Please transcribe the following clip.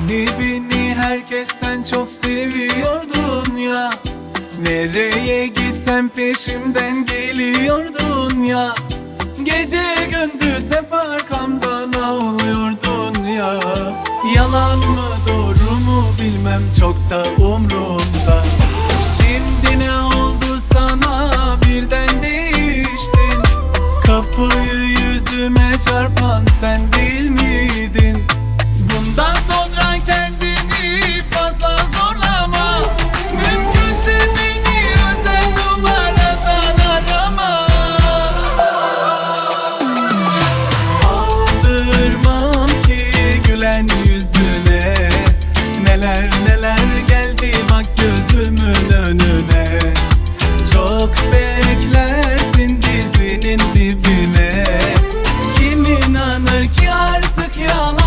Beni herkesten çok seviyordun ya. Nereye gitsem peşimden geliyordun ya. Gece gündüz hep arkamdan ağlıyordun ya. Yalan mı doğru mu bilmem, çok da umrumda. Şimdi ne oldu sana, birden değiştin. Kapıyı yüzüme çarpan sen değil miydin? Bundan sonra kendini fazla zorlama. Mümkünse beni özel numaradan arama. Aldırmam ki gülen yüzüne. Neler neler geldi bak gözümün önüne. Çok beklersin dizinin dibine. Kim inanır ki artık yalan.